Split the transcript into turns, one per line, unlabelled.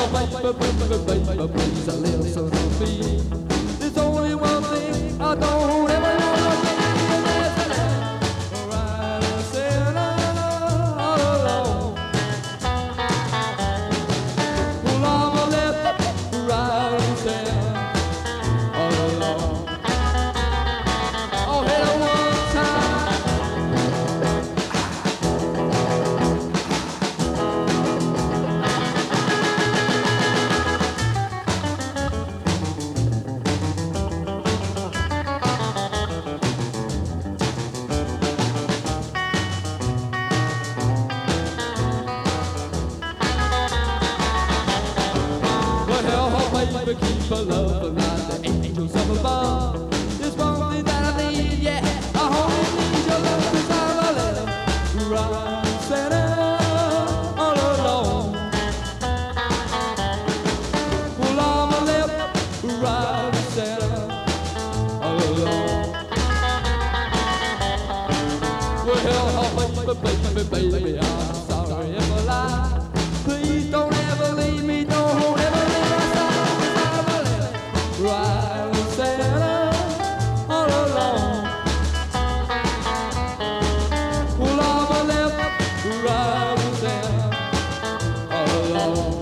baby, please listen to me. There's only one thing I don't ever wanna be, and that's a ride and sail all alone. Well, I'm a left, ride and sail all alone. Oh, hit it one time. Baby, keep a love alive, the angels up above. There's one thing that I need, yeah, I only need your love, 'cause I'm a little ride Santa all alone. Well, I'm a little ride Santa all alone. Well, baby, I'm sorry if I lie. Please don't ever leave me, don't ever leave my side. Ride Santa all alone. Well, I'm a left ride Santa all alone.